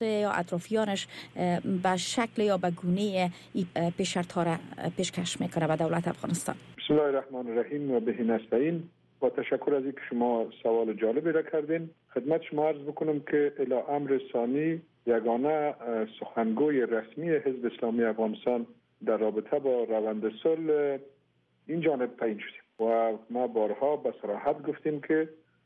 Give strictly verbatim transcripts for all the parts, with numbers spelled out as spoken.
یا اطرافیانش به شکل یا به گونه پیش شرط‌ها را پیشکش میکنه به دولت افغانستان؟ بسم الله الرحمن الرحیم و به نستعین. با تشکر از اینکه شما سوال جالبی را کردین. خدمت شما عرض بکنم که الی امر ثانی یگانه سخنگوی رسمی حزب اسلامی افغانستان در رابطه با روند صلح این جانب تعیین شدیم و ما بارها به صراحت گفتیم که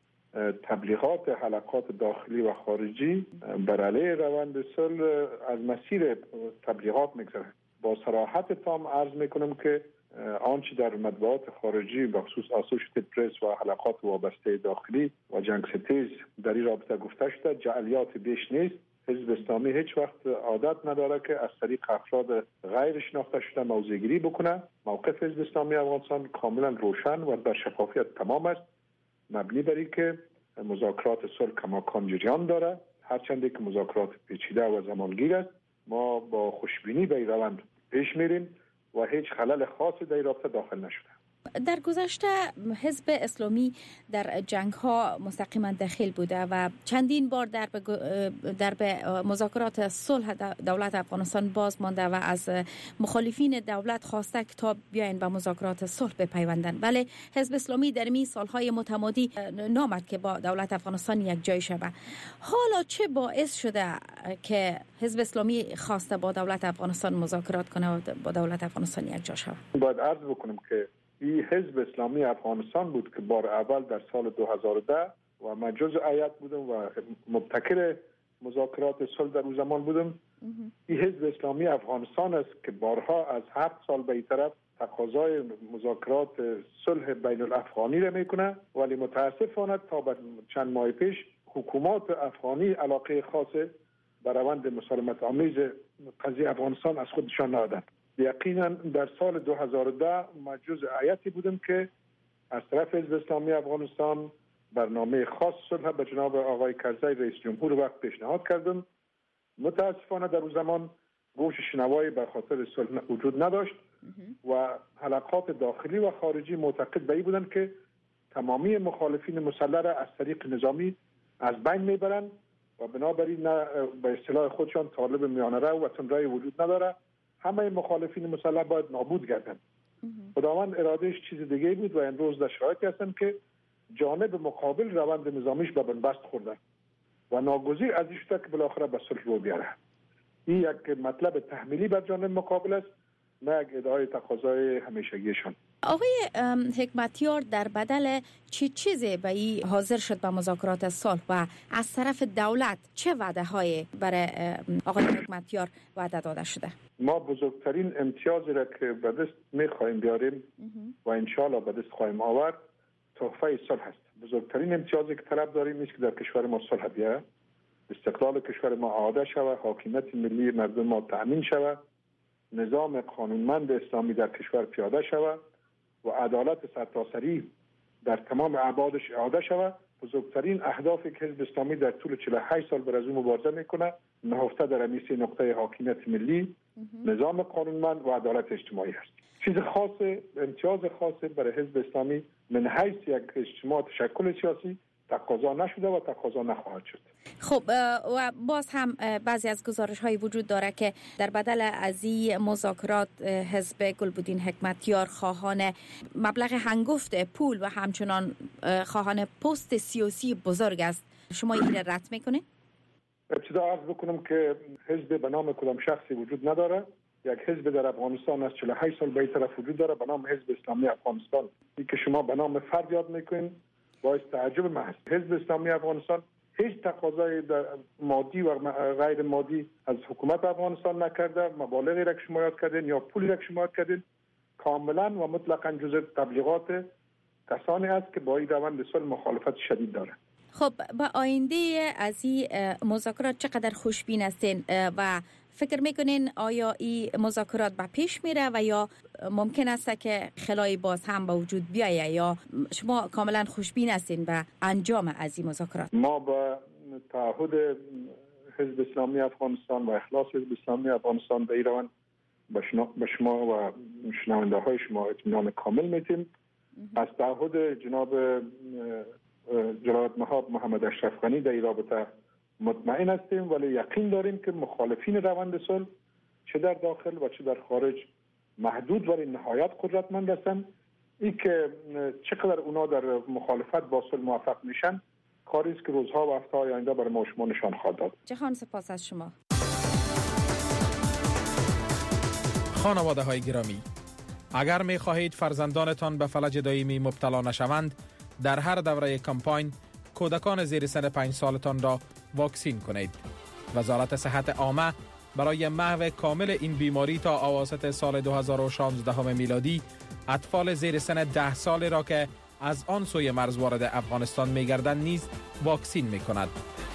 تبلیغات حلقات داخلی و خارجی بر علیه روند صلح از مسیر تبلیغات میگذره. با صراحت تام عرض میکنم که آنچه در مطبوعات خارجی بخصوص اسوشیتد پرس و حلقات وابسته داخلی و جنگ ستیز در این رابطه گفته شده جعلیات بیش نیست. حزب اسلامی هیچ وقت عادت نداره که از طریق افراد غیر شناخته شده موضع‌گیری بکنه. موقف حزب اسلامی افغانستان کاملا روشن و در شفافیت تمام است، مبنی بر اینکه مذاکرات صلح کماکان جریان داره، هرچند که مذاکرات پیچیده و زمانگیر است. ما با خوشبینی به این روند پیش میریم و هیچ خلل خاصی در این رابطه داخل نشده. در گذشته حزب اسلامی در جنگ ها مستقیما دخیل بوده و چندین بار در به در به مذاکرات صلح دولت افغانستان باز مانده و از مخالفین دولت خواسته که تا بیاین به مذاکرات صلح بپیوندن، ولی حزب اسلامی در می سالهای متمادی نامد که با دولت افغانستان یک جای شود. حالا چه باعث شده که حزب اسلامی خواسته با دولت افغانستان مذاکرات کنه و با دولت افغانستان یک جا شود؟ باید عرض بکنم که این حزب اسلامی افغانستان بود که بار اول در سال دو هزار و ده و من جزء هیئت بودم و مبتکر مذاکرات صلح در اون زمان بودم. این حزب اسلامی افغانستان است که بارها از هفت سال به این طرف تقاضای مذاکرات صلح بین الافغانی را میکنه، ولی متاسفانه تا چند ماه پیش حکومات افغانی علاقه خاص به روند مسالمت آمیز قضیه افغانستان از خودشان ندادند. یقینا در سال دو هزار و ده ما جزء هیئتی بودم که از طرف حزب اسلامی افغانستان برنامه خاص صلح به جناب آقای کرزی رئیس جمهور وقت پیشنهاد کردم. متاسفانه در اون زمان گوش شنوایی به خاطر صلح وجود نداشت و حلقات داخلی و خارجی معتقد به این بودند که تمامی مخالفین مسلح را از طریق نظامی از بین میبرند و بنابراین به اصطلاح خودشان طالب میانه رو و تندرای وجود نداره، همه مخالفین مسلح باید نابود گردند. خداوند ارادهش چیز دیگه بود و امروز در شرایطی هستن که جانب مقابل روند نظامیش به بنبست خورده و ناگزیر از این شده که بالاخره به صلح رو بیاره. این یک مطلب تحمیلی بر جانب مقابل است، نه یک ادعای تقاضای همیشگیشان. آقای حکمتیار در بدل چی چیزی به این حاضر شد به مذاکرات صلح و از طرف دولت چه وعده های برای آقای حکمتیار وعده داده شده؟ ما بزرگترین امتیازی را که به دست میخواهیم بیاریم و انشاءالله به دست خواهیم آورد تحفه صلح است. بزرگترین امتیازی که طلب داریم است که در کشور ما صلح بیاید، استقلال کشور ما عاده شود، حاکمیت ملی مردم ما تأمین شود، نظام قانونمند اسلامی در کشور پیاده شود و عدالت سرتاسری در تمام ابعادش اعاده شود. بزرگترین اهدافی که حزب اسلامی در طول چهل و هشت سال بر از اون مبارزه میکنه نهفته در امیسی نقطه حاکمیت ملی، نظام قانونمند و عدالت اجتماعی است. چیز خاص، امتیاز خاص برای حزب اسلامی من حیث یک اجتماع تشکل سیاسی تقاضا نشده و تقاضا نخواهد شد. خب و باز هم بعضی از گزارش های وجود داره که در بدل از این مذاکرات حزب گلبدین حکمتیار خواهان مبلغ هنگفت پول و همچنان خواهان پست سیاسی بزرگ است. شما این رد میکنه؟ ابتدا عرض بکنم که حزب به نام کدام شخصی وجود نداره. یک حزب در افغانستان از چهل و هشت سال به این طرف وجود داره به نام حزب اسلامی افغانستان. این که شما به نام فرد یاد میکنین باعث تعجب محض. حزب اسلامی افغانستان هیچ تقاضای مادی و غیر مادی از حکومت افغانستان نکرده، مبالغی را که شما یاد کردین یا پولی را که شما یاد کردین کاملا و مطلقاً جزء تبلیغات کسانی است که با این روند صلح مخالفت شدید داره. خب با آینده از این مذاکرات چقدر خوشبین هستین و فکر میکنین آیا این مذاکرات به پیش میره و یا ممکن است که خلایی باز هم به وجود بیایه یا شما کاملا خوشبین هستین به انجام از این مذاکرات؟ ما با تعهد حزب اسلامی افغانستان و اخلاص حزب اسلامی افغانستان به این روند به شما و شنونده های شما اطمینان کامل میتیم. از تعهد جناب جلالت مآب محمد اشرف غنی در این رابطه مطمئن هستیم ولی یقین داریم که مخالفین روند صلح چه در داخل و چه در خارج محدود ولی نهایت قدرتمند هستند. این که چقدر اونا در مخالفت با صلح موفق میشن کاری است که روزها و هفته‌های آینده برای ما شما نشان خواهد داد. جهان سپاس از شما. خانواده های گرامی، اگر می خواهید فرزندانتان به فلج دائمی مبتلا نشوند، در هر دوره کمپاین کودکان زیر سن پنج سالتان را واکسین کنید. وزارت صحت عامه برای محو کامل این بیماری تا اواسط سال دو هزار و شانزده میلادی اطفال زیر سن ده سال را که از آن سوی مرز وارد افغانستان می گردند نیز واکسین می کند.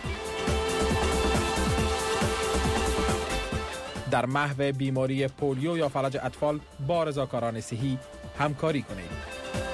در محو بیماری پولیو یا فلج اطفال با رضاکاران صحی همکاری کنید.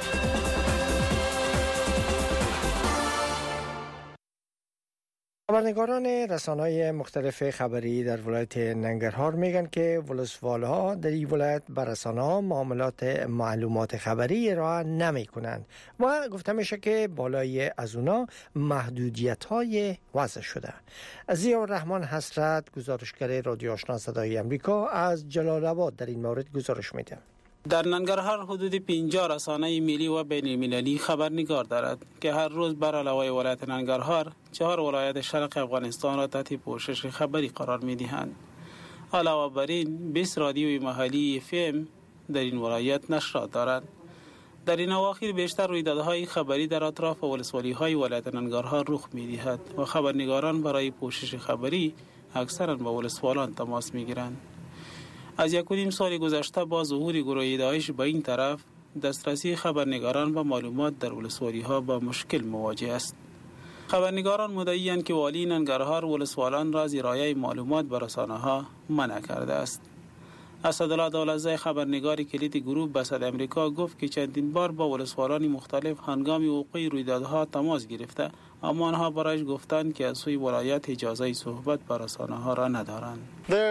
خبرنگاران رسانه‌های مختلف خبری در ولایت ننگرهار میگن که ولسوال‌ها در این ولایت بر رسانه‌ها معاملات معلومات خبری را نمی کنند و گفته میشه که بالای از اونا محدودیت‌های وضع شده. ضیاءالرحمن حسرت، گزارشگر رادیو آشنا صدای امریکا از جلال آباد در این مورد گزارش میده. در ننگرهار حدود پنجاه رسانه ملی و بین المللی خبرنگار دارد که هر روز بر علاوه ولایت ننگرهار چهار ولایت شرق افغانستان را تحت پوشش خبری قرار می دهند. علاوه بر این بیست رادیوی محلی اف ام در این ولایت نشرات دارند. در این اواخر بیشتر رویدادهای خبری در اطراف ولسوالی‌های ولایت ننگرهار رخ می دهد و خبرنگاران برای پوشش خبری اکثرا با ولسوالان تماس می گیرند. از یک و نیم سال گذشته با ظهور گروه داعش به این طرف دسترسی خبرنگاران به معلومات در ولسوالی‌ها با مشکل مواجه است. خبرنگاران مدعی‌اند که والی ننگرهار ولسوالان را از ارائه معلومات به رسانه‌ها منع کرده است. اسدالله دولتزای خبرنگار کلید گروه به صدای امریکا گفت که چندین بار با ولسوالان مختلف هنگام وقوع رویدادها تماس گرفته، اما آنها برایش گفتند که از سوی ولایت اجازه صحبت با رسانه‌ها را ندارند.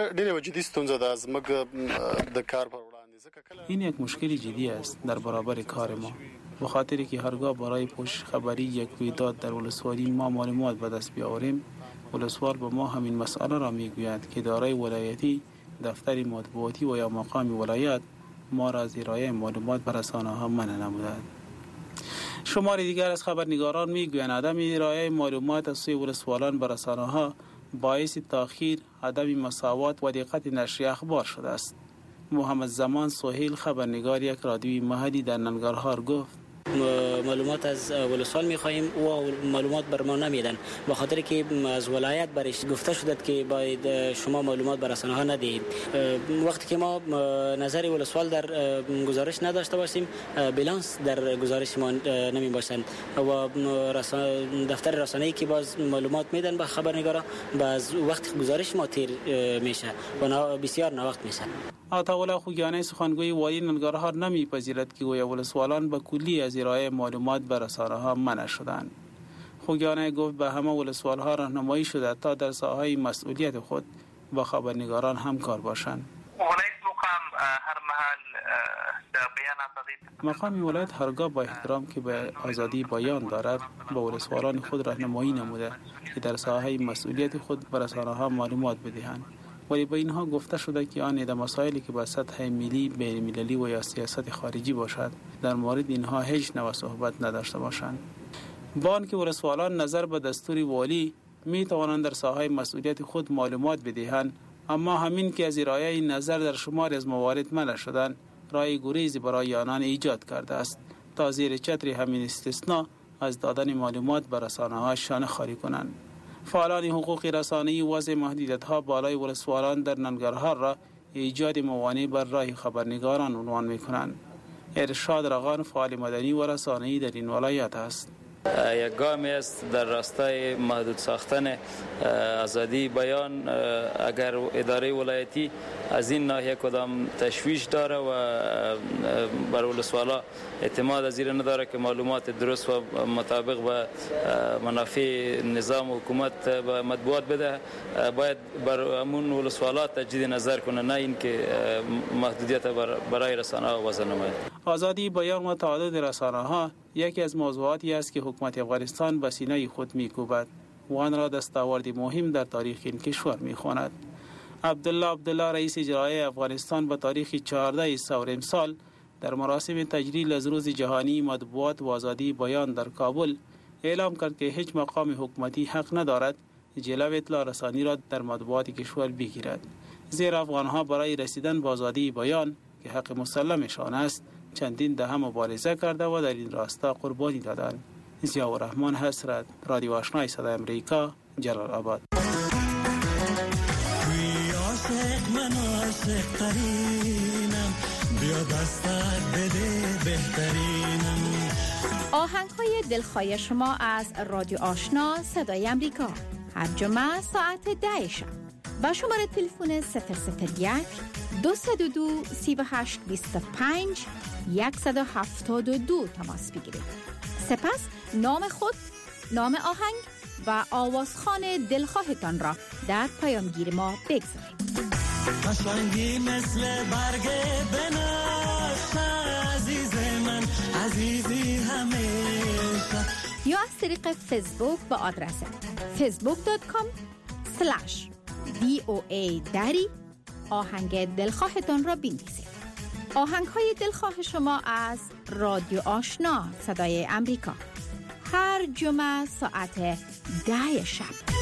این یک مشکل جدی است در برابر کار ما، به خاطری که هرگاه برای پوشش خبری یک رویداد در ولسوالی ما معلومات به دست بیاوریم، ولسوال به ما همین مسئله را میگوید که اداره ولایتی، دفتر مطبوعاتی و یا مقام ولایت ما را از ارائه معلومات به رسانه‌ها منع نمودند. شمار دیگر از خبرنگاران میگویند عدم ارائه معلومات از سوی ولسوالان به رسانه‌ها باعث تأخیر، عدم مساوات و دقت نشر اخبار شده است. محمد زمان سهیل، خبرنگار یک رادیوی محلی در ننگرهار، گفت معلومات از ولسوال می‌خواهیم و معلومات بر ما نمیدن، به خاطر که از ولایت برش گفته شده که باید شما معلومات بر رسانه‌ها ندهید. وقتی که ما نظر ولسوال در گزارش نداشته باشیم، بالانس در گزارش ما نمی باشند و دفتر رسانه‌ای که باز معلومات میدن به خبرنگارا باز وقت گزارش ما تیر میشه و بسیار ناوقت میشه. عطاالله خوگیانی سخنگوی والی ننگرهار نمیپذیرد که گویا ولسوالان به کلی از ارائه معلومات به رسانه‌ها منع شدند. خوگیانی گفت به همه ولسوال‌ها راهنمایی شده تا در ساحه مسئولیت خود با خبرنگاران همکار باشند. مقام ولایت هرگاه با احترام که به آزادی بیان دارد با ولسوالان خود راهنمایی نموده که در ساحه مسئولیت خود به رسانه‌ها معلومات بدهند، ولی به اینها گفته شده که آن در مسائلی که به سطح ملی، بین المللی و یا سیاست خارجی باشد در مورد اینها هیچ نوع صحبت نداشته باشند. با آنکه ولسوالان نظر به دستور والی می توانند در ساحه مسئولیت خود معلومات بدهند، اما همین که از ارائه این نظر در شمار از موارد منع شدند راه گریزی برای آنان ایجاد کرده است تا زیر چتر همین استثناء از دادن معلومات به رسانه‌ها شانه خاری کنند. فعالان حقوق رسانه‌ای وضع محدودیت‌ها بالای ولسوالان در ننگرهار را ایجاد موانع بر راه خبرنگاران عنوان می‌کنند. ارشاد رغان، فعال مدنی و رسانه‌ای در این ولایت است. یک گامی است در راستای محدود ساختن آزادی بیان. اگر اداره ولایتی از این ناحیه کدام تشویش داره و بر ولسوالا اعتماد از این نداره که معلومات درست و مطابق با منافع نظام و حکومت به مطبوعات بده، باید بر امون ولسوالا تجدید نظر کنه، نه اینکه محدودیت برای رسانه‌ها وضع نماید. آزادی بیان و تعدد رسانه‌ها یکی از موضوعاتی است که حکومت افغانستان به سینه خود می‌کوبد. و آن را دستاوردی مهم در تاریخ این کشور می‌خواند. عبدالله عبدالله رئیس اجرایی افغانستان به تاریخ چهاردهم سور امسال در مراسم تجلیل از روز جهانی مطبوعات و آزادی بیان در کابل اعلام کرد که هیچ مقام حکومتی حق ندارد جلو اطلاع رسانی را در مطبوعات کشور بگیرد، زیرا افغانها برای رسیدن به آزادی بیان که حق مسلمشان است چندین دهه مبارزه کرده و در این راستا قربانی دادند. ضیاء الرحمن حسرت، رادیو آشنای صدای امریکا، جلال آباد. آهنگ‌های دلخواه شما از رادیو آشنا صدای امریکا هر جمعه ساعت ده شب با شماره تلفن صفر صفر یک دو دو دو سه هشت دو پنج صد و هفتاد و دو تماس بگیرید. سپس نام خود، نام آهنگ و آوازخوان دلخواهتان را در پیامگیر ما بگذارید. قشنگی مثل برگ بنفشه عزیز من، عزیزی همیشه. یا از طریق فیسبوک با آدرس فیسبوک دات کام سلش دی او ای دری آهنگ دلخواهتان را بنویسید. آهنگ های دلخواه شما از رادیو آشنا صدای امریکا هر جمعه ساعت ده شب.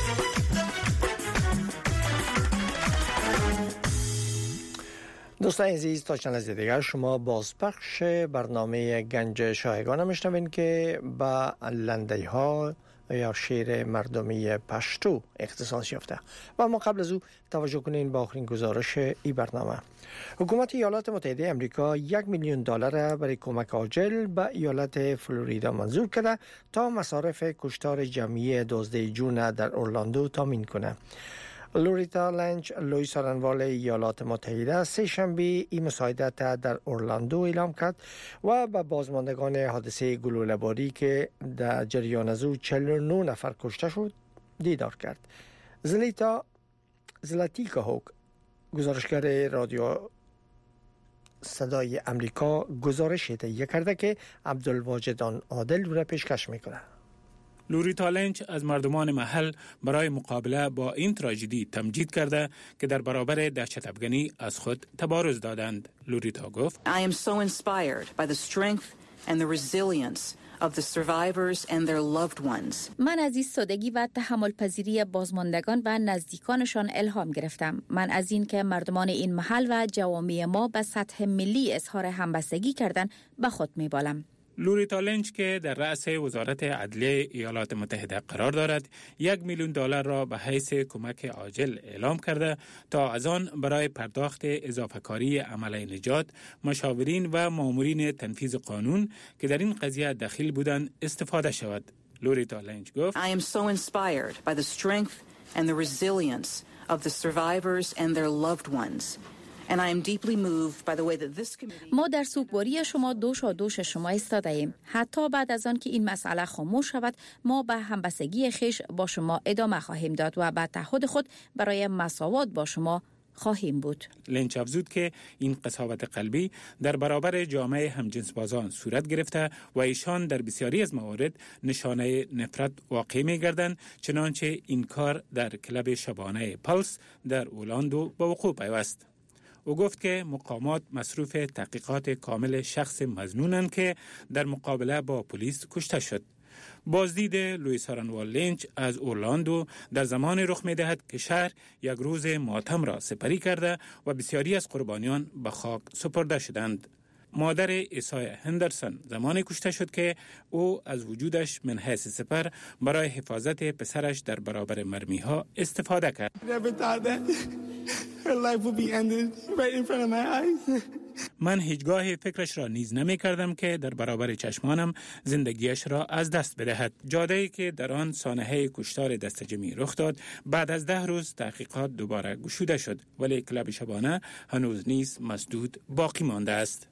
دوستان عزیز، تا چند لحظه دیگر شما بازپخش برنامه گنج شایگان میشنوین که با لنده ها یا شعر مردمی پشتو اختصاص یافته. و ما قبل از او توجه کنین با آخرین گزارش این برنامه. حکومت ایالات متحده امریکا یک میلیون دلار برای کمک عاجل به ایالت فلوریدا منظور کرده تا مصارف کشتار جمعی دوازده جون در اورلاندو تامین کنه. لوریتا لنچ، لوی سارنوال ایالات متحده سه شنبه این مساعدت در اورلاندو اعلام کرد و به بازماندگان حادثه گلوله‌باری که در جریان از او چهل و نه نفر کشته شد دیدار کرد. زلیتا زلاتیکا هوک، گزارشگر رادیو صدای امریکا، گزارش تهیه کرده که عبدالواجد عادل را پیشکش میکنه. لوریتا لنچ از مردمان محل برای مقابله با این تراژدی تمجید کرده که در برابر دهشت افغانی از خود تبارز دادند. لوریتا گفت: I am so inspired by the strength and the resilience of the survivors and their loved ones. من از ایستادگی و تحمل پذیری بازماندگان و نزدیکانشان الهام گرفتم. من از این که مردمان این محل و جوامع ما به سطح ملی اظهار همبستگی کردن به خود میبالم. لوریتا لنچ که در رأس وزارت عدلیه ایالات متحده قرار دارد، یک میلیون دلار را به حیث کمک عاجل اعلام کرده تا از آن برای پرداخت اضافه کاری عمله نجات، مشاورین و مامورین تنفیذ قانون که در این قضیه دخیل بودند استفاده شود. لوریتا لنچ گفت: I am so inspired by the strength and the resilience of the survivors and their loved ones. And I am deeply moved by the way that this committee... ما در سوگواری شما دوش و دوش شما ایستاده ایم. حتی بعد از آن که این مسئله خاموش شود، ما به همبستگی خویش با شما ادامه خواهیم داد و به تعهد خود برای مساوات با شما خواهیم بود. لنچ افزود که این قساوت قلبی در برابر جامعه همجنسبازان صورت گرفته و ایشان در بسیاری از موارد نشانه نفرت واقع می‌گردند، چنانچه این کار در کلب شبانه پالس در اورلاندو به وقوع پیوست. او گفت که مقامات مصروف تحقیقات کامل شخص مظنونند که در مقابله با پلیس کشته شد. بازدید لوی سارنوال لنچ از اورلاندو در زمان رخ می دهد که شهر یک روز ماتم را سپری کرده و بسیاری از قربانیان به خاک سپرده شدند. مادر ایسای هندرسون زمانی کشته شد که او از وجودش من حیث سپر برای حفاظت پسرش در برابر مرمی ها استفاده کرد. من هیچگاه فکرش را نیز نمی کردم که در برابر چشمانم زندگیش را از دست بدهد. جاده‌ای که در آن سانحه کشتار دستجمعی رخ داد بعد از ده روز تحقیقات دوباره گشوده شد، ولی کلب شبانه هنوز نیز مسدود باقی مانده است.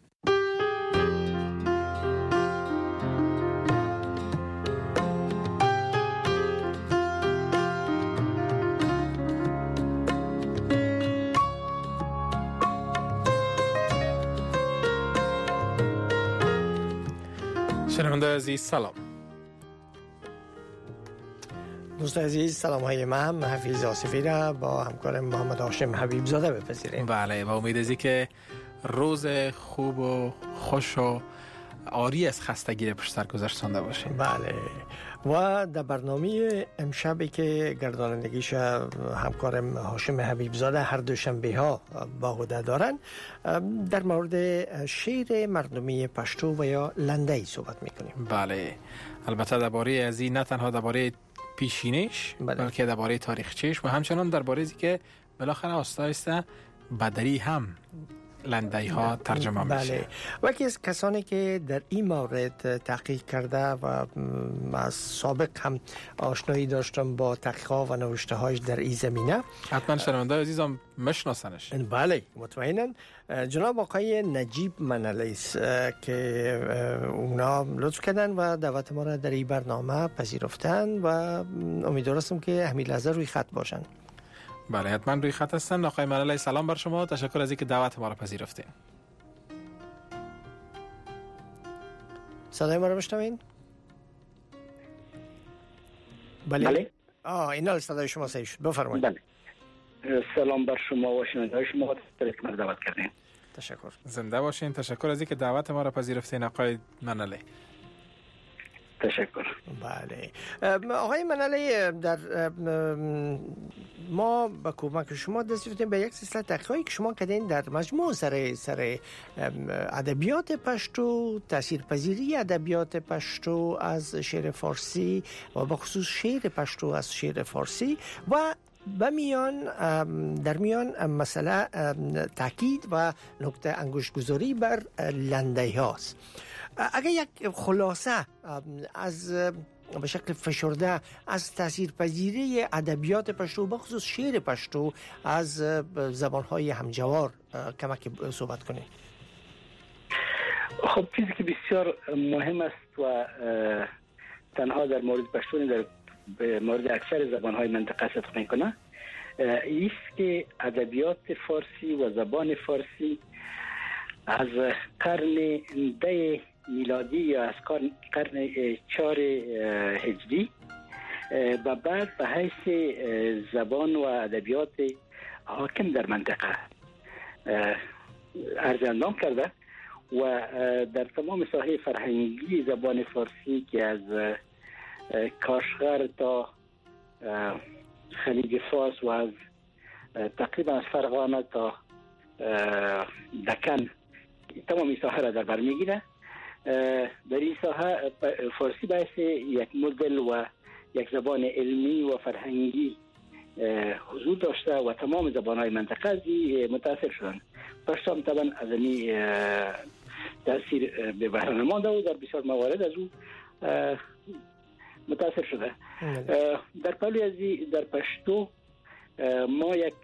شنونده عزیز سلام. دوستان عزیز، سلام های من حفیظ آصفی را با همکار محمد هاشم حبیب زاده بپذیریم. بله، با امید ازی که روز خوب و خوش و آری از خستگی پشت سر گذاشتنده باشیم. بله، و در برنامه امشبی که گردانندگیش همکارم هاشم حبیب زاده هر دوشنبه ها با عهده دارن، در مورد شعر مردمی پشتو و یا لنده‌ای صحبت میکنیم. بله، البته درباره از این نه تنها درباره پیشینش، بله. بلکه درباره تاریخچه‌اش و همچنان درباره ازی که بالاخره آستا است بدری هم لنده‌ای ها ترجمه میشه. بله، و یکی از کسانی که در این مورد تحقیق کرده و از سابق هم آشنایی داشتم با تحقیقات و نوشته هایش در این زمینه، حتما شنونده عزیزم مشناسنش. بله، مطمئنا جناب آقای نجیب منالی است که اونا لطف کردن و دعوت ما را در این برنامه پذیرفتن و امیدوارم که همین لحظه روی خط باشن. بله، حتما روی خط هستن. آقای منالی، سلام بر شما، تشکر از اینکه دعوت ما را پذیرفتین. صدای ما رو بشنوین؟ بله. بله. آه اینا صدای شما صحیح شد، بفرمایید. بله. سلام بر شما و شنوندگان شما، تشکر که ما دعوت کردین. تشکر. زنده باشین. تشکر از اینکه دعوت ما را پذیرفتین آقای منالی. تشکر. بله، آقای منالی، در ما با کمک شما دست یافتیم به یک سلسله تحقیقاتی که شما کردین در مجموع سر سر ادبیات پشتو، تاثیرپذیری ادبیات پشتو از شعر فارسی و به خصوص شعر پشتو از شعر فارسی و و میان در میان مسئله تاکید و نکته انگشت‌گذاری بر لنده‌ای هاست. اگر یک خلاصه از به شکل فشرده از تاثیرپذیری ادبیات پشتو به خصوص شعر پشتو از زبان‌های همجوار کمک صحبت کنید. خب چیزی که بسیار مهم است و تنها در مورد پشتو در مورد اکثر زبان‌های منطقه صدق میکنه ایست که ادبیات فارسی و زبان فارسی از قرن ده میلادی یا از قرن چهار هجری و بعد به حیث زبان و ادبیات حاکم در منطقه عرض اندام کرده و در تمام ساحه فرهنگی زبان فارسی که از کاشغر تا خلیج فارس و از تقریبا از فرغانه تا دکن تمام ساحه را در بر میگیره. در این ساحه فارسی باعث یک مدل و یک زبان علمی و فرهنگی حضور داشته و تمام زبان‌های منطقه از متاثر شدن. پشتو هم طبعا از این تاثیر به بهره نمانده و در بسیار موارد از او متاثر شده. در پهلوی از در پشتو ما یک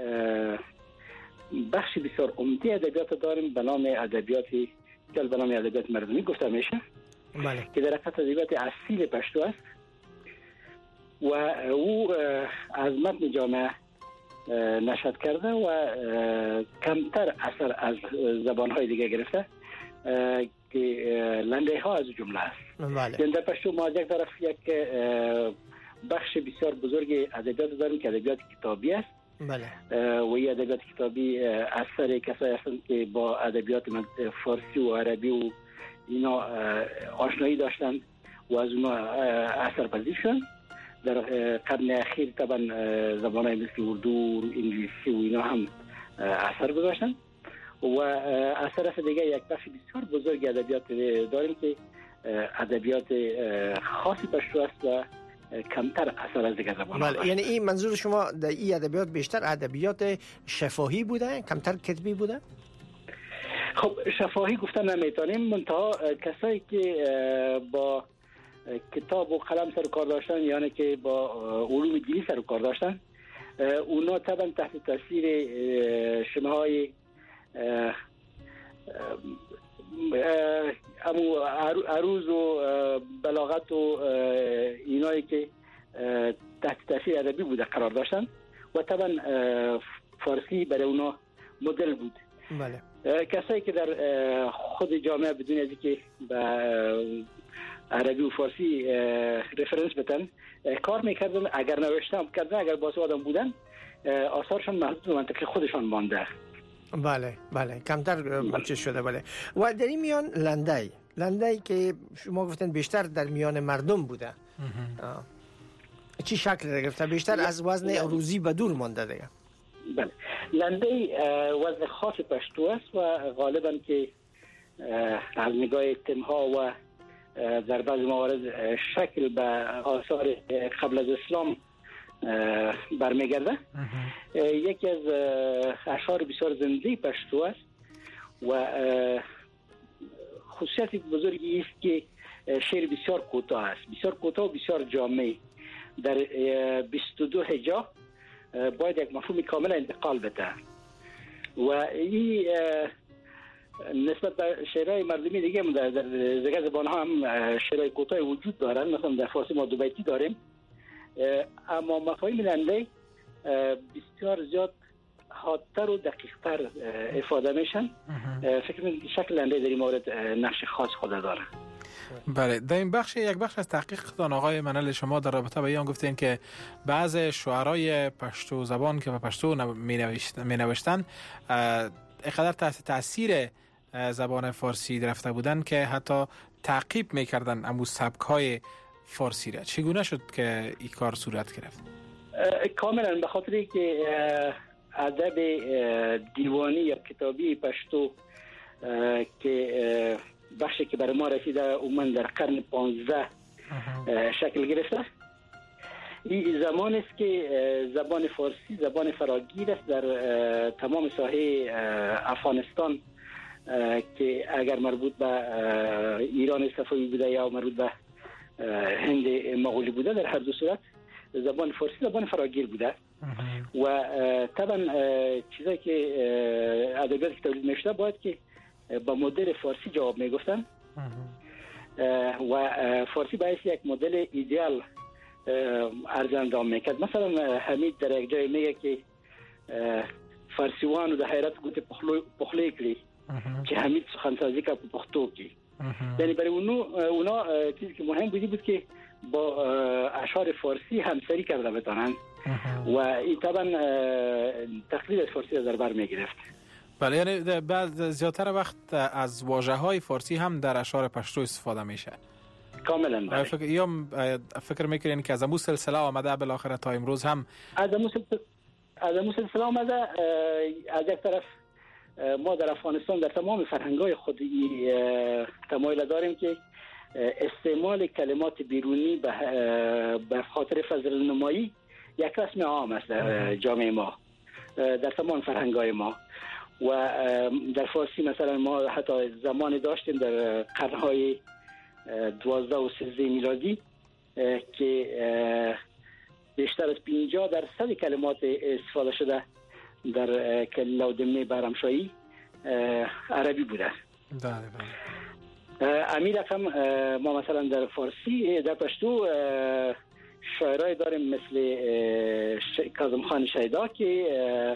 بخش بسیار عمده ادبیات داریم به نام ادبیاتی که به نام ادبیات مردمی گفته میشه. بله. که در حقیقت ادبیات اصیل پشتو است و او از متن جامعه نشأت کرده و کمتر اثر از زبان‌های دیگه گرفته که لنده‌ای ها از جمله است. بله. در پشتو ما از یک طرف یک بخش بسیار بزرگ ادبیات داریم که ادبیات کتابی است. بله. و این ادبیات کتابی اثر کسایی هستند که با ادبیات فارسی و عربی و اینا آشنایی داشتند و از اونا اثر پذیر شدند. در قرن اخیر طبعا زبان‌های مثل اردو، انگلیسی و اینا هم اثر گذاشتند و اثر دیگه یک بخش بسیار بزرگ ادبیات داریم که ادبیات خاصی پشتو است و کمتر اثر از دیگه زبان. بله، یعنی این منظور شما در این ادبیات بیشتر ادبیات شفاهی بوده، کمتر کتبی بوده؟ خب شفاهی گفتن نمیتونیم، منتها کسایی که با کتاب و قلم سر و کار داشتن یعنی که با علوم دینی سر و کار داشتن اونا طبعا تحت تاثیر شماهای امو عروض و بلاغت و اینایی که تحت تاثیر ادبی بوده قرار داشتن و طبعا فارسی برای اونا مدل بود. بله. کسایی که در خود جامعه بدون از اینکه به عربی و فارسی رفرنس بدن کار میکردن. اگر نوشته هم کردن، اگر باسوادم بودن، آثارشان محدود به منطقه خودشان مانده. بله بله کمتر چیز شده. بله. و در این میان لندی لندی که شما گفتن بیشتر در میان مردم بوده، چی شکل را گرفته؟ بیشتر از وزن روزی به دور مانده دیگه. بله، لندی وزن خاص پشتو است و غالبا که از نگاه تمها و در بعض موارد شکل به آثار قبل از اسلام برمیگرده. یکی از اشعار بسیار زنده پشتو است و خصوصیت بزرگی است که شعر بسیار کوتاه است، بسیار کوتاه و بسیار جامع. در بیست و دو هجا باید یک مفهوم کامل انتقال بده و این نسبت به شعرهای مردمی دیگه در دیگه زبان ها هم شعرهای کوتاه وجود دارن. مثلا در فارسی ما دو بیتی داریم، اما مفاهیم لنده بسیار زیاد حادتر و دقیقتر افاده میشن. فکر میکنم شکل لنده در این مورد نقش خاص خود داره. بله، در این بخش یک بخش از تحقیقتان آقای منل شما در رابطه با ایان گفتین که بعض شعرای پشتو زبان که به پشتو می نوشتن اقدر تحت تاثیر زبان فارسی رفته بودن که حتی تعقیب میکردن امو سبک‌های فارسی را. چگونه شد که این کار صورت گرفت؟ کاملا به خاطری که ادب دیوانی یا کتابی پشتو که بخشی که برای ما رسیده عموما در قرن پانزده شکل گرفته. این زمان است که زبان فارسی زبان فراگیر است در تمام ساحه افغانستان که اگر مربوط به ایران صفوی بوده یا مربوط به هند مغولی بوده، در هر دو صورت زبان فارسی زبان فراگیر بوده و طبعا چیزایی که ادبیات که تولید میشده باید که با مدل فارسی جواب میگفتن و فارسی باید یک مدل ایدئال عرض اندام میکرد. مثلا حمید در یک جای میگه که فارسیوان در حیرت گوت پخلی کری که حمید سخنسازی که پختو کی. یعنی برای اونا چیزی که مهم بودی بود که با اشعار فارسی همسری کرده بتانن و این طبعا تقلید از فارسی در بر میگرفت. بله، یعنی بعد زیادتر وقت از واژه‌های فارسی هم در اشعار پشتو استفاده میشه. کاملا. بله. فکر یا فکر میکنین که از امو سلسله آمده بالاخره تا امروز هم از امو سلسله از امو سلسله آمده. از یک طرف ما در افغانستان در تمام فرهنگ‌های خودی تمایل داریم که استعمال کلمات بیرونی به خاطر فضل نمایی یک رسم عام است در جامعه ما، در تمام فرهنگ‌های ما. و در فارسی مثلا ما حتی زمانی داشتیم در قرن‌های دوازده و سیزده میلادی که بیشتر از پنجاه درصد کلمات استفاده شده در کلمه و دمنه برمشایی عربی بوده. امیر رقم ما مثلا در فارسی در پشتو شاعرای داریم مثل کاظم خان شیدا که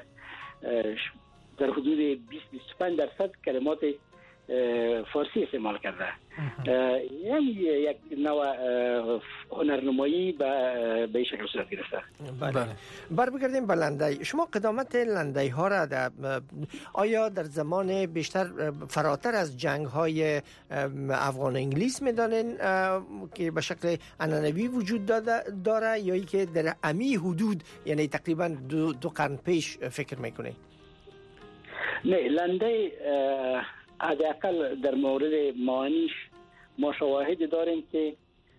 در حدود بیست تا بیست و پنج درصد کلمات فارسی استعمال کرده. یعنی یک نوع هنرنمایی به به شکل صورت گرفته. بله. بر بگردیم به لندی. شما قدامت لندی ها را در آیا در زمان بیشتر فراتر از جنگ های افغان و انگلیس میدانین که به شکل عنعنوی وجود داره یا ای که در امی حدود یعنی تقریبا دو, دو قرن پیش فکر میکنین؟ نه، لندی حداقل در مورد معانیش ما شواهد داریم که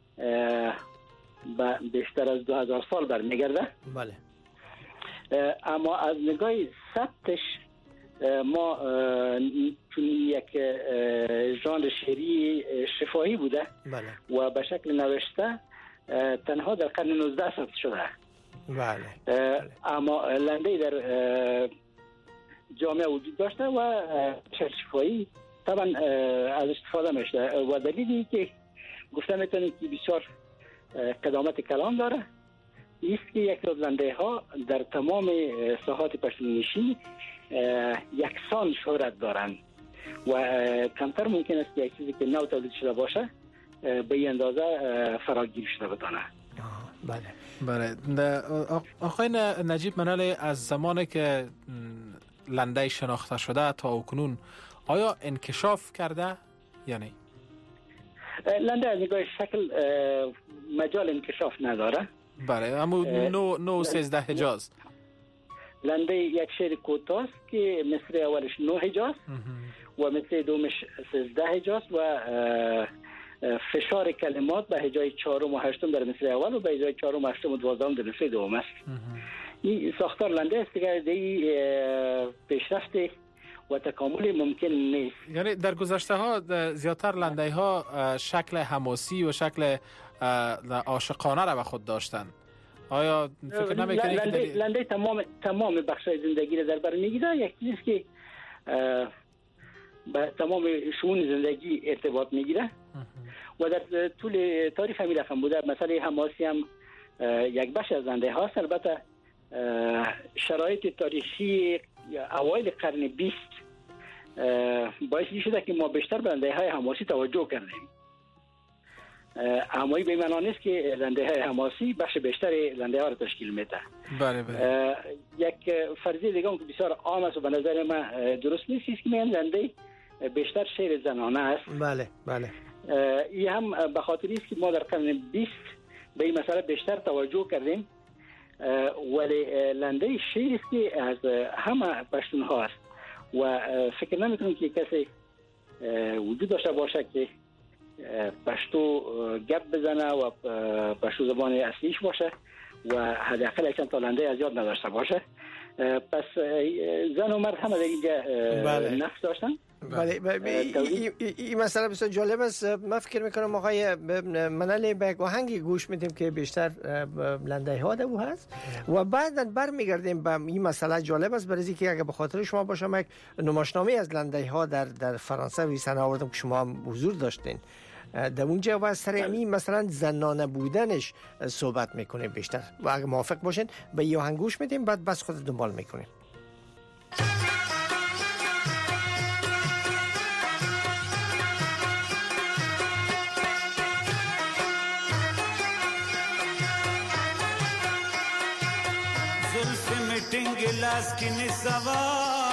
بیشتر از دو هزار سال برمیگرده. بله. اما از نگاه ثبتش ما چون یک ژانر شعری شفاهی بوده بله. و به شکل نوشته تنها در قرن نوزده ثبت شده. بله. بله. اما لندی در جامعه وجود داشته و شفاهی طبعا از استفاده میشه و دلیلی که گفته میتونید که بسیار قدامت کلام داره است که یک لنده ها در تمام ساحات پشتونشی یکسان شهرت دارند و کمتر ممکن است که یک چیزی که نو تولید شده باشه به این اندازه فراگیر شده بتانه. بله بله. آقای نجیب منالی، از زمانی که لنده شناخته شده تا اکنون آیا انکشاف کرده یا نه؟ لنده از نگاه شکل مجال انکشاف نداره. بله، اما نو نو سیزده حجاز. لنده یک شعر کوتاست که مصر اولش نو حجاز و مصر دومش سیزده حجاز و فشار کلمات به حجای چهارم و هشتم در مصر اول و به حجای چهارم و هشتم و دوازدهم در مصر دوم است. این ساختار لنده است که دیگه پیشرفت و تکامل ممکن نیست. یعنی در گذشته ها زیادتر لنده ها شکل حماسی و شکل عاشقانه را به خود داشتن. آیا فکر نمی‌کنید که لنده, لنده تمام تمام بخش‌های زندگی را در بر میگیره؟ یک چیزی که به تمام شئون زندگی ارتباط میگیره و در طول تاریخ همین رقم بوده. مسئله حماسی هم یک بخش از لنده هاست. البته شرایط تاریخی اوایل قرن بیست باعث شده که ما بیشتر به لنده های حماسی توجه کردیم. اما به این معنا نیست که لنده های حماسی بخش بیشتر لنده ها را تشکیل میده. بله بله. یک فرضیه دیگه که بسیار عام است و به نظر من درست نیست است که میگن لنده بیشتر شعر زنانه است. بله بله. این هم به خاطر است که ما در قرن بیست به این مسئله بیشتر توجه کردیم، ولی لنده شعر است که از همه پشتون ها است و فکر نمی‌کنم که کسی وجود داشته باشه که پشتو گپ بزنه و پشتو زبان اصلیش باشه و حداقل چند تا لنده از یاد نداشته باشه. پس زن و مرد همه در اینجا نفس داشتن. بله. این مسئله بسیار جالب است. من فکر میکنم آقای منالی به یک آهنگی گوش میدیم که بیشتر لنده ها ده او هست و بعدا برمیگردیم به این مسئله. جالب است برای اینکه اگه به خاطر شما باشم یک نمایشنامه از لنده ها در در فرانسه ویسن آوردم که شما هم حضور داشتین در اونجا و از سر این مثلا زنانه بودنش صحبت میکنیم بیشتر و اگه موافق باشین به این آهنگ گوش میدیم بعد بس خود دنبال میکنیم. गिलास की निसवा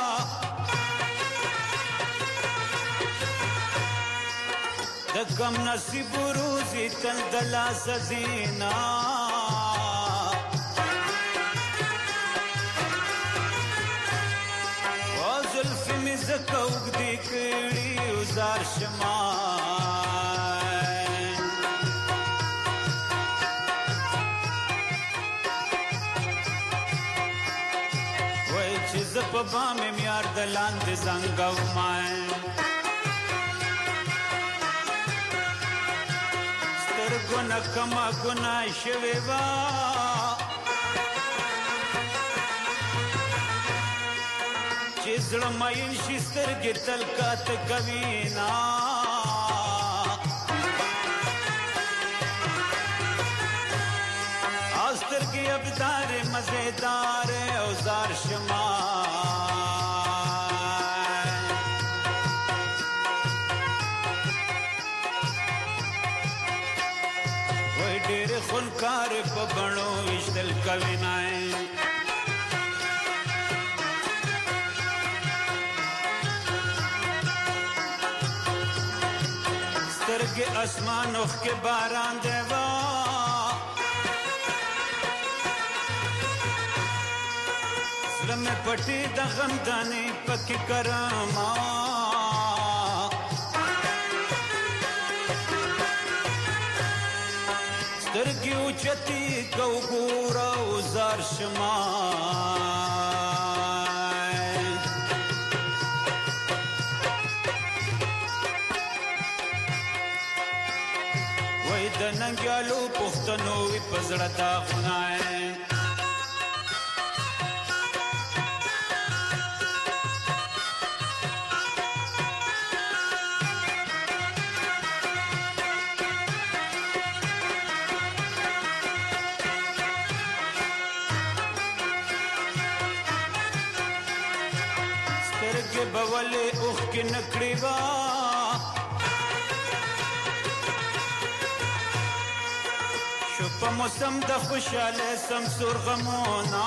दगम नसीब रोजी तल दला सजीना ओ जुल्फ में ज़कौक दी कड़ी उजार शमा पबा में म्यार दलान दे संगव माए स्तर गुना कमा गुना शवेवा चिजड़ माइन शिस्तर गितल कात कवीना आस्तर की अबदार मजेदार औजार शमा फुलकार पगणो इश्तल कविनाए स्तर के आसमान उख के बारान देवा ज़लम पटी दगम दाने पक्की करामा درگی اوچتی کو گورا وزار شمای وی دننگیالو پختنوی پزړه خنای बवले उख के नकड़ी वा په موسم د خوشاله سم سرغمونا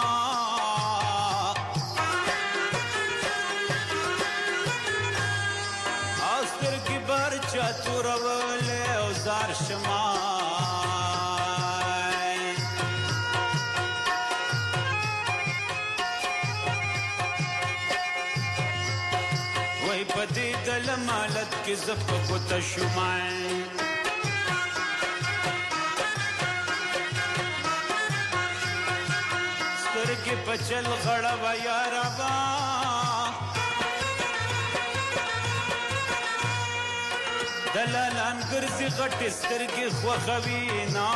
استر کی بار چاتور ولې او زار شما وای پدې دل مالت کې زپ کو تشمای سترګې پچل غړا و یارا با دلالان ګرځي غټ سترګې خوخوي نا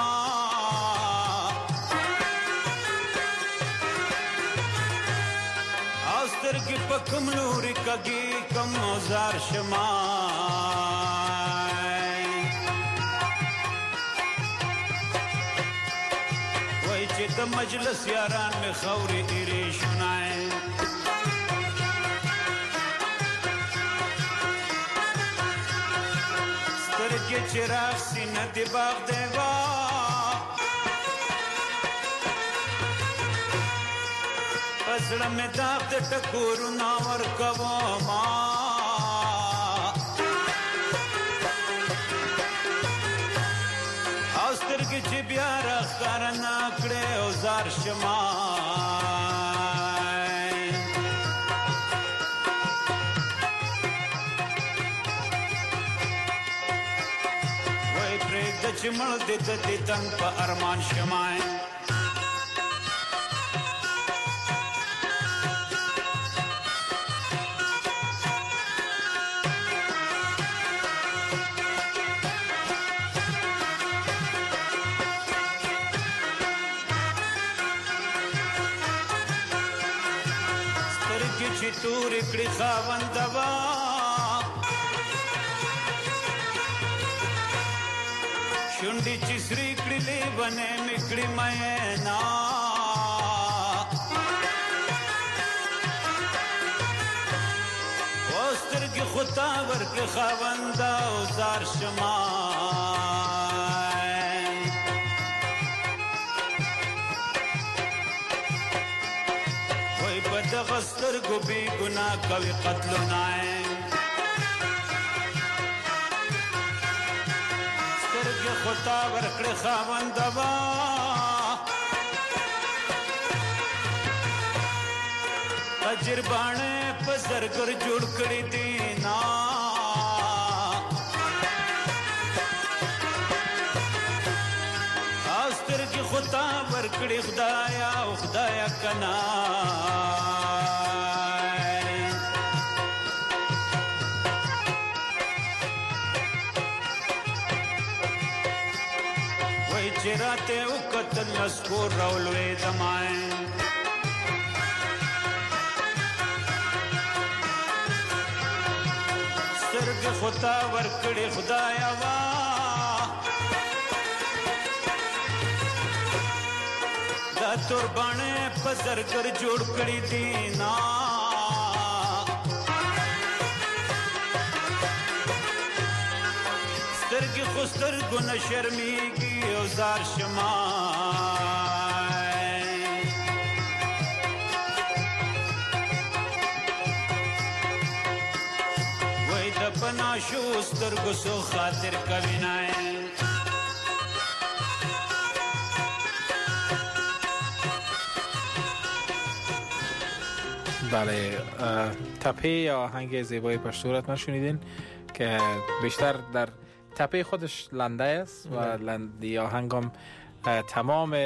او سترګې په کوم لوري کږي کوم زار شما وای چې د مجلس یاران می خوري ایری شنای سترګې چراغ سینه دی باغ دیوا پسړه مې داغ د ټکورو نا ور کوو ما او سترګې چې بیا راښکار نه کړې او زار شما چې مړ دې د دې تنگ په ارمان شمای سترګې چې تورې کړې خاوندوا شونډې چې سرې کړې لیونې مې کړې مینا او سترګې خو تا ورکړې خاونده او زار شما وای په دغه سترګو بې ګناه کوي قتلونه خطا ورکړه خاوندوا تجربانه په زرګر جوړ کړی دینا استر کی خطا ورکړه خدایا او خدایا کنا چراته او قتل نسکور راولوي دمای سترګ خطا ورکړي خدایا وا دا توربانه پزرګر جوړ کړی دینا سترګې خو سترګو نه شرمېږي او زار شما وای د پناشو سترګو سو خاطر کوي نه بله تپه یا آهنگ زیبای پشتورت ما شنیدین که بیشتر در تپه خودش لنده است و لنده آهنگ هم تمام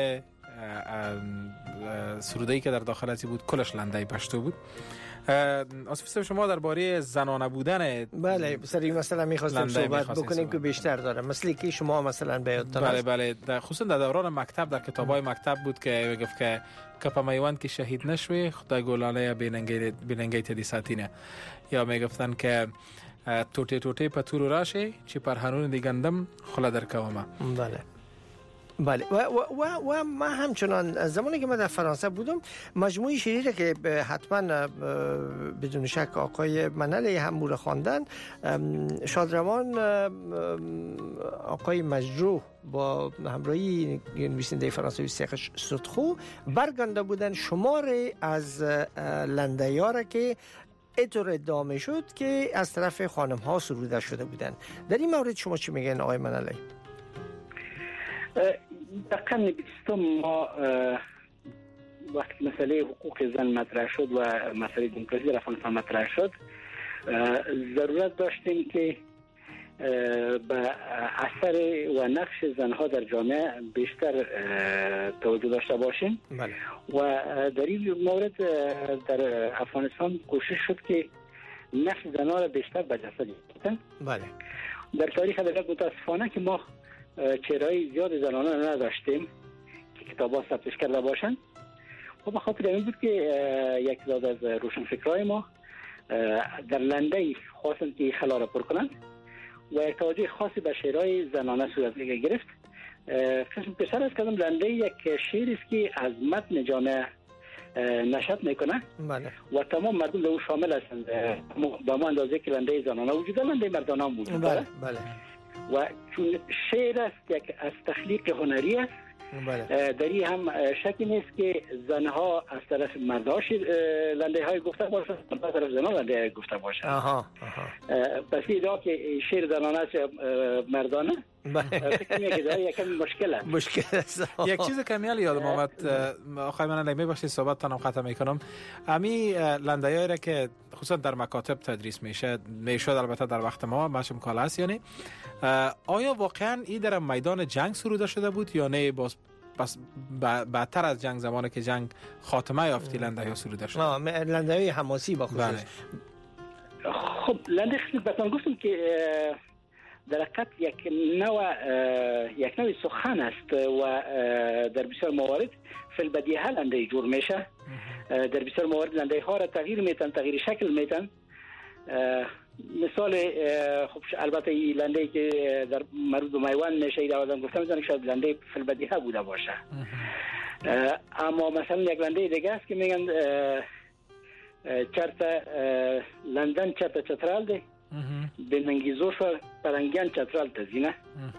سروده‌ای که در داخل ازی بود کلش لنده پشتو بود. آصف شما درباره زنانه بودن بله سر این مسئله می‌خواستم صحبت بکنیم که بیشتر داره مثلی که شما مثلا به یادتان بله بله در خصوصا در دوران مکتب در کتابای مکتب بود که میگفت که کپا میوند که شهید نشوی خدا گلانه بیننگی بیننگی تدی ساتینه یا میگفتن که توتی توتی پتورو راشه چی پرهنون دی گندم خلا در کوما بله بله و, و, و, و من همچنان زمانی که من در فرانسه بودم مجموعه شعری را که حتما بدون شک آقای منلی هم بوده خواندن، شادروان آقای مجروح با همراهی نویسنده فرانسوی سیخ سطخو برگنده بودن شمار از لنده‌ها را که اینطور ادعا می شد که از طرف خانم ها سروده شده بودن. در این مورد شما چی میگن آقای منلی؟ در قرن بیستم ما وقتی مسئله حقوق زن مطرح شد و مسئله دموکراسی در افغانستان مطرح شد، ضرورت داشتیم که به اثر و نقش زنها در جامعه بیشتر توجه داشته باشیم. بله. و در این مورد در افغانستان کوشش شد که نقش زنها را بیشتر به جسد بیارن. بله. در تاریخ ادبیات متاسفانه که ما چهره‌های زیاد زنانه نداشتیم که کتاب‌ها ثبتش کرده باشند. خب به خاطر این بود که یک تعداد از روشنفکرای ما در لنده‌ای خواستند که خلا را پر کنند و یک توجه خاصی به شعرهای زنانه صورت گرفت. قسم پسر از کدام لنده یک شعر است که از متن جامعه نشأت میکنه. بله. و تمام مردم در او شامل هستند. با ما اندازه که لنده زنانه وجود دارد، لنده مردانه هم وجود دارد. بله. و چون شعر است یک از تخلیق هنری است، بله. در این هم شکی نیست که زنها از طرف مردها لنده های گفته باشند، از طرف زنها لنده های گفته باشند. آها آها. پس ایده که شعر زنانه است مردانه، فکر می‌کنم که در یکم مشکل است. مشکل است. یک چیز که میال یادم آمد آقای منلی، میبخشید صحبتتون هم قطع میکنم. امی لنده‌ای را که خصوصا در مکاتب تدریس میشه میشد، البته در وقت ما ماشم کالا است، یعنی آیا واقعا این در میدان جنگ سروده شده بود یا نه باز پس بعدتر از جنگ، زمانی که جنگ خاتمه یافتی لنده‌ای سروده شد؟ آه لنده‌ای حماسی با خصوص. بله. خب لنده خدمتتون گفتم که در حقیقت یک نوع یک نوع سخن است و در بسیار موارد فی بدیهه لنده جور میشه. در بسیار موارد لنده ها را تغییر میتن، تغییر شکل میتن. مثال خب البته این لنده که در مربوط به میوان میشه در آدم گفتم میزنه شاید لنده فی بدیهه بوده باشه. اما مثلا یک لنده دیگه است که میگن چرت لندن چرت چترال ده به ننگیزوش و پرنگیان چترال تزینه.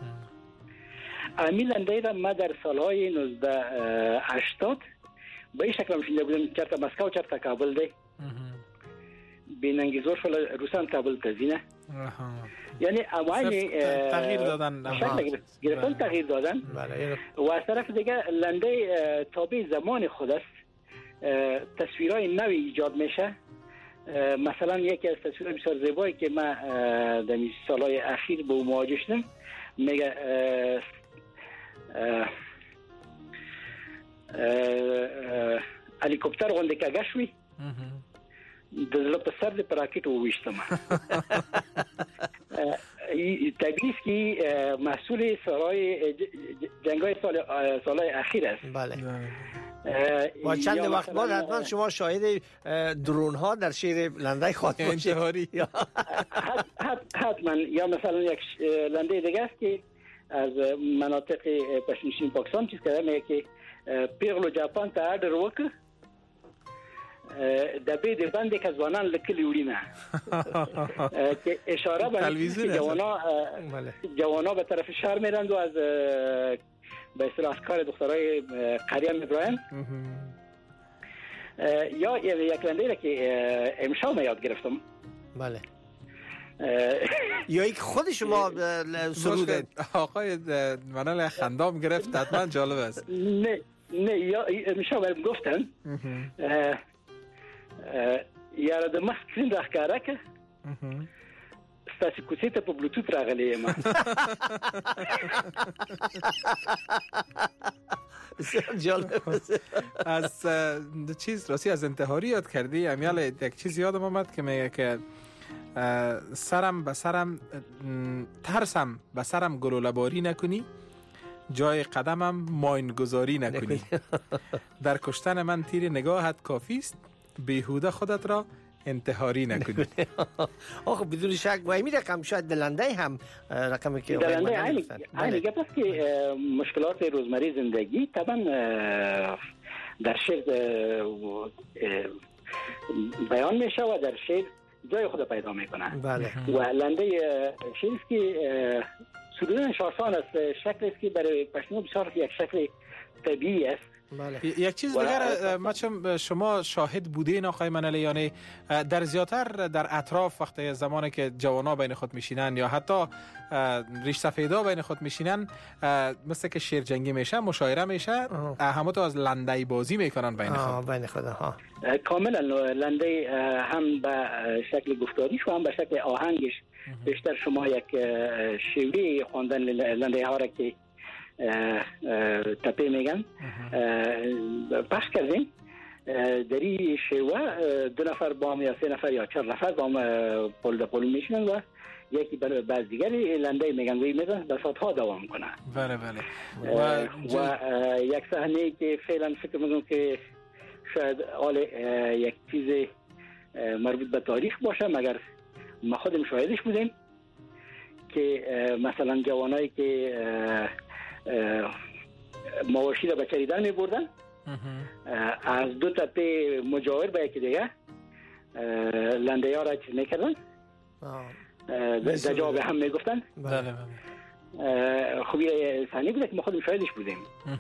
امی لنده را ما در سالهای نوزده هشتاد به این شکل هم شنیده بودم، چرت مسکو چرت کابل ده به ننگیزوش و روسان کابل تزینه. یعنی اوانی تغییر دادن، گرفتن تغییر دادن. و از طرف دیگه لنده تابع زمان خود است، تصویرهای نوی ایجاد میشه. مثلا یکی از تصویرهای بسیار زیبایی که من در سالهای اخیر به او مواجه شدم، میگه هلیکوپتر غونده که گشوی دزله په سر د پراکټ وویشتم. طبیعی است که مسئول سالهای جنگ‌های سال سالهای اخیر است. بله. و چند وقت بعد حتما شما شاهد درون ها در شهر لنده خواهد انتحاری. حتما. یا مثلا یک لنده دیگه است که از مناطق پشمنشین پاکستان چیز کرده، میگه که پیغلو جاپان تا آردر وکر دبی د باندې کزوانان لکلی وړینه که اشاره به جوانا جوانا به طرف شهر میرند و از به اصطلاح از کار دخترای قریه میبرند. یا یک لنده را که امشب ما یاد گرفتم. بله. یا یک خود شما سرود آقای منال خندام گرفت، حتما جالب است. نه نه یا امشب برم گفتن یاره د مخ سکرین راښکاره که ستاسې کوڅې ته په بلوتوت راغلی یم. از چیز راستی از انتحاری یاد کردی امیال، یک چیز یادم آمد که میگه که سرم به سرم ترسم به سرم گلوله باری نکنی، جای قدمم ماین گذاری نکنی. در کشتن من تیر نگاهت کافی است، بیهوده خودت را انتحاری نکنید. آخه بدون شک و این رقم شاید دلنده هم رقمی که دلنده عینی گفت است که مشکلات روزمره زندگی طبعا در شعر بیان میشه و در شعر جای خود پیدا میکنه. بله. و لنده شعر است که سرودن شارسان است، شکل است که برای پشتو بسیار یک شکل طبیعی است. بله. یک چیز دیگر ما شما شاهد بودین آقای منالی، یعنی در زیاتر در اطراف وقتی زمانی که جوانا بین خود میشینن یا حتی ریش سفیدا بین خود میشینن مثل که شیر جنگی میشه، مشاعره میشه، همه تو از لنده بازی میکنن بین خود. بین خود ها کاملا لنده هم به شکل گفتاریش و هم به شکل آهنگش بیشتر شما یک شیوه خواندن لنده ها را که تپه میگن پخش کردیم. در این شیوه دو نفر با هم یا سه نفر یا چهار نفر با هم پل در پل میشنن و یکی بعد دیگری لنده میگن وی میزن به ساعتها دوام کنه. بله بله. و, و یک صحنه که فعلا فکر میکنم که شاید آل یک چیز مربوط به تاریخ باشه، مگر ما خودم شاهدش بودیم که مثلا جوانایی که مواشی را به چریدن می بردن از دو تپه مجاور به یکی دیگه لنده ها را چیز می کردن در جواب هم می گفتن. بله بله. خوبی صحنه بوده که ما خودم شاهدش بودیم.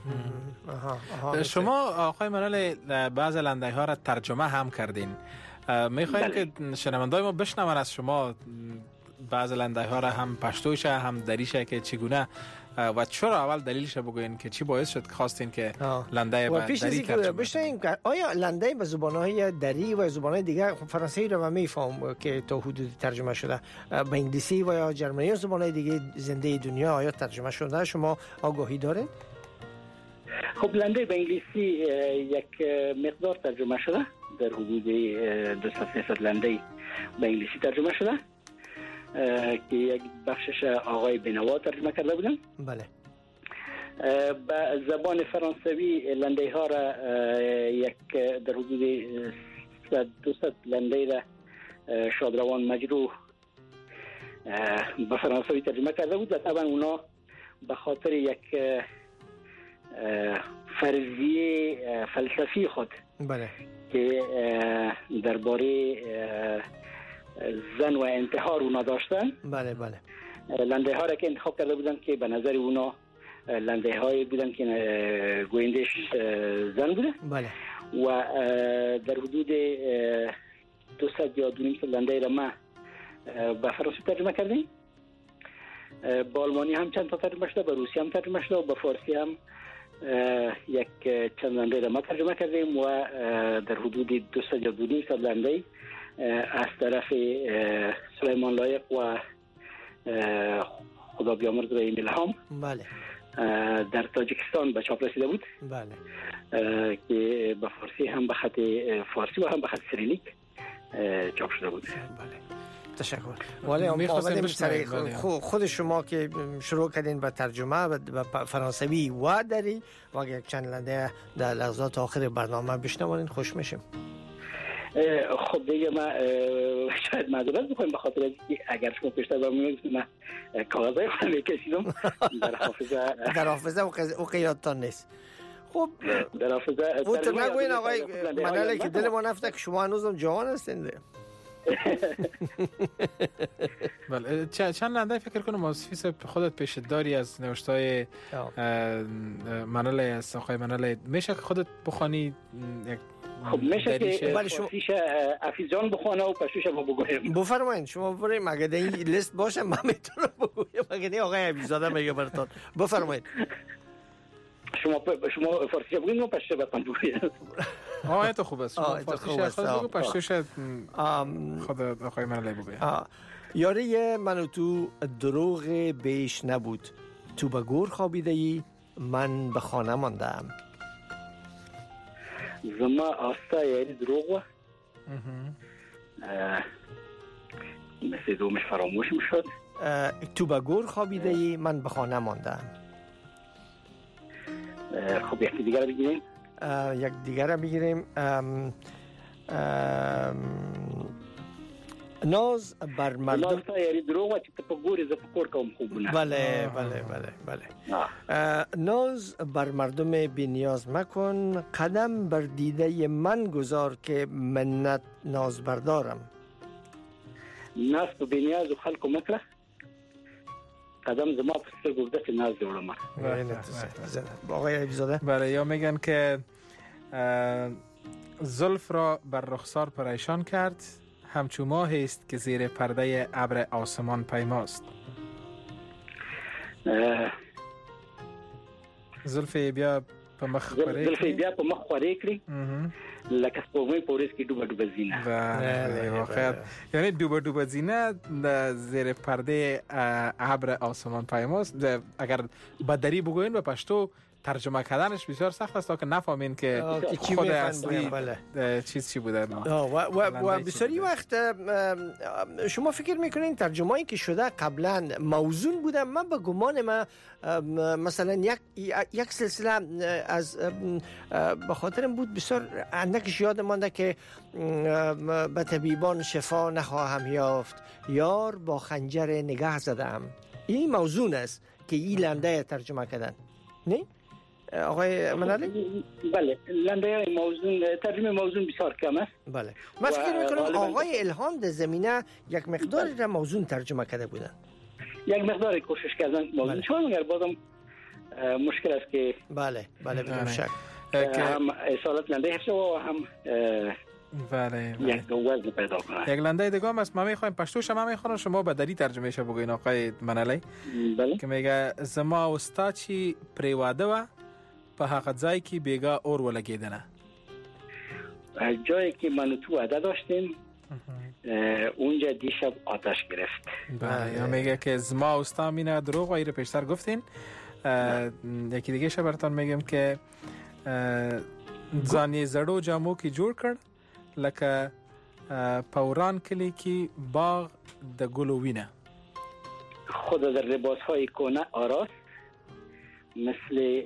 شما آقای منالی بعض لنده ها را ترجمه هم کردین، می خواهیم که شنوندای ما بشنون از شما بعض لنده ها را هم پشتوشه هم دریشه که چگونه و چرا اول دلیلش بگوین که چی باعث شد خواستین که لنده به دری ترجمه بشنویم. آیا لنده به زبان‌های دری و زبان‌های دیگه فرانسوی رو من میفهم که تا حدودی ترجمه شده، به انگلیسی و یا جرمنی و زبان‌های دیگه زنده دنیا آیا ترجمه شده؟ شما آگاهی دارید؟ خب لنده به انگلیسی یک مقدار ترجمه شده، در حدود دویست تا سیصد لنده به انگلیسی ترجمه شده که یک بخشش آقای بینوا ترجمه کرده بودن. بله. به زبان فرانسوی لنده ها را یک در حدود صد دویست لنده را شادروان مجروح به فرانسوی ترجمه کرده بود و طبعا اونا به خاطر یک فرضیه فلسفی خود بله که درباره زن و انتحار اونا داشتن، بله بله لنده ها را که انتخاب کرده بودن که به نظر اونا لنده هایی بودن که گویندش زن بوده. بله. و در حدود دویست یا دویست لنده را ما به فرانسوی ترجمه کردیم، به آلمانی هم چند تا ترجمه شده، به روسی هم ترجمه شده و به فارسی هم یک چند لنده را ما ترجمه کردیم و در حدود دویست یا دویست لنده از طرف سلیمان لایق و خدا بیامرز به این الهام بله در تاجیکستان به چاپ رسیده بود. بله. که به فارسی هم به خط فارسی و هم به خط سیریلیک چاپ شده بود. بله. تشکر. ولی آمدیم سر خود شما که شروع کردین به ترجمه به فرانسوی و دری و یک چند لنده در لحظات آخر برنامه بشنوین خوش میشیم. خب دیگه ما شاید معذرت بخوایم به خاطر اینکه اگر شما پیشتر برمی‌گفتید من کاغذای خودم می‌کشیدم در حافظه در حافظه او قیادتان نیست. خب در حافظه بود نگوین آقای منالی که دل ما نفته که شما هنوزم جوان هستین. بله چند لنده فکر کنم ماسفیس خودت پیش داری از نوشتای منالی از آقای منالی میشه که خودت بخوانی؟ خب میشه که فارسیش افیزان بخونه و پشتوش ما بگویم. بفرمایید شما بریم اگه در این لیست باشه من میتونم بگویم، اگه نه آقای افیزاده میگه براتون. بفرمایید. شما شما فارسی بگوین و پشتوش براتون بگویم. آه تو خوب است. شما فارسیش خود بگو پشتوش خود آقای منالی بگویم. یاری من و تو دروغ بیش نبود، تو به گور خوابیده ای من به خانه ماندم. زما آستا یاری دروغ و مثل دومش فراموش میشد. تو به گور خوابیده ای من به خانه ماندم. خب یک دیگر بگیریم یک دیگر بگیریم. ام ام ناز بر مردم ناز یاری دروغ و چې په ګوري ز په کور کوم خوبونه. بله بله بله بله. ناز بر مردم بی‌نیاز مکن، قدم بر دیده من گذار که منت ناز بردارم. ناز په بی‌نیاز خلکو مکړه، قدم زما په سترګو ګرځي ناز جوړم. آقای عیبزاده. بله، یا میگن که زلف را بر رخسار پریشان کرد، همچو ماهی است که زیر پرده ابر آسمان پیماست. زلف بیا په مخ خوري زلف بیا په مخ خوري کړی لکه سپوږمۍ په ورځ کې ډوبه ډوبه زینه. بله واقعا، یعنی ډوبه ډوبه زینه زیر پرده ابر آسمان پیماست. اگر بدری بگوین به پشتو ترجمه کردنش بسیار سخت است تا که نفهمین که خود اصلی چیز چی بوده. و, و, و بسیاری وقت شما فکر میکنین ترجمه‌ای که شده قبلا موزون بوده؟ من به گمان من مثلا یک یک سلسله از به خاطرم بود بسیار اندکش یاد مانده که به طبیبان شفا نخواهم یافت، یار با خنجر نگه زدم. این موزون است که این لنده ترجمه کردن، نه؟ آقای منالی؟ بله، لنده موزون، ترجمه موزون بسیار کم است. بله، من فکر میکنم آقای الهام در زمینه یک مقدار را موزون ترجمه کرده بودن. یک مقدار کوشش کردن موزون شد، مگر بازم مشکل است که بله بله بدون شک هم اصالت لنده حفظ و هم بله یک وزن پیدا کنه. یک لنده دیگه هم است، ما میخوایم پشتوش هم میخوام شما به دری ترجمه شه بگوین آقای منالی. بله. که میگه زما استا چی پریواده و په هغه ځای کې بیګا اور ولګیدنه. جایی که من تو وعده داشتیم اونجا دیشب آتش گرفت. بله، یا میگه که زما استا مینه دروغ و ایره پیشتر گفتین. یکی دیگه شه براتون میگم که ځانې زړو جامو کې جوړ کړ لکه پوران کلی کې باغ د ګلو وینه. خود در لباس های کهنه آراست مثل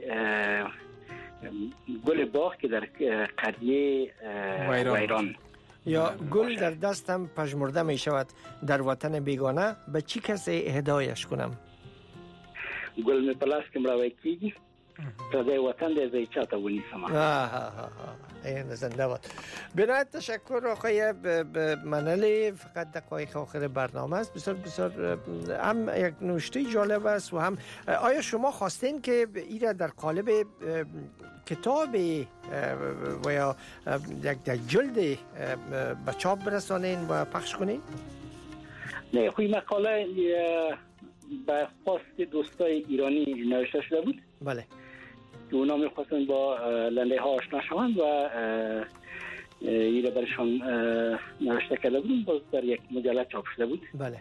گل باغ که در قریه ویران. یا گل در دستم پژمرده می شود در وطن بیگانه، به چی کسی هدایش کنم؟ گل می پلاس که مروی کیگی پرده وطن در زیچه تا ونی سما. آه آه آه این زنده بود. بنایت تشکر آقای منالی. فقط دقایق آخر برنامه است. بسیار بسیار هم یک نوشته جالب است و هم آیا شما خواستین که ایره در قالب کتاب و یا یک جلد به چاپ برسانین و پخش کنین؟ نه، خوی مقاله به خواست دوستای ایرانی نوشته شده بود. بله. که اونا میخواستن با لنده ها آشنا شوند و ایره برشان نوشته کرده بودن، باز در یک مجله چاپ شده بود. بله.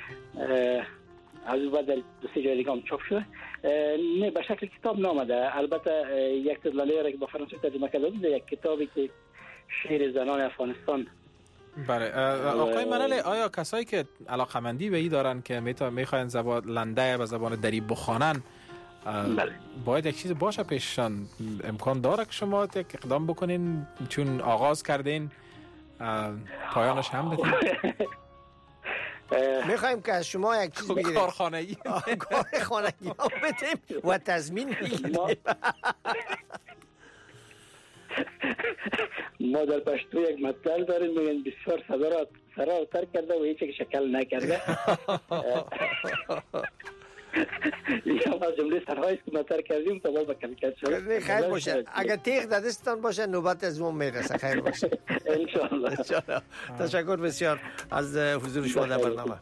از بعد در دو سه جای دیگه هم چاپ شده. نه به شکل کتاب نامده، البته یک تا لنده را که با فرانسوی ترجمه کرده بود، یک کتابی که شعر زنان افغانستان. بله. آقای منالی، آیا کسایی که علاقمندی به این دارن که میخواین زبان لنده به زبان دری بخوانن، بله. باید یک چیز باشه پیششان؟ امکان داره که شما یک اقدام بکنین چون آغاز کردین پایانش هم بدین؟ میخوایم که از شما یک چیز بگیریم، کارخانه‌ای کارخانه‌ای ها بدیم و تضمین بگیریم. ما در پشتو یک مطلب داریم میگن بسیار صدا را سرا تر کرده و هیچ یک شکل نکرده. این هم از جمله سرهاییست که ما تر کردیم تا باز با کلکت شد. خیر باشه، اگر تیغ دادستان باشه نوبت از اون میرسه. خیر باشه انشاءالله. تشکر بسیار از حضور شما در برنامه.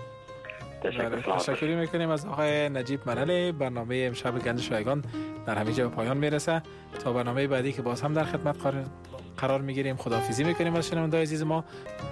تشکر میکنیم از آقای نجیب منالی. برنامه امشب گنج شایگان در همینجا به پایان میرسه. تا برنامه بعدی که باز هم در خدمت قرار میگیریم خداحافظی میکنیم از شنوندگان عزیز ما.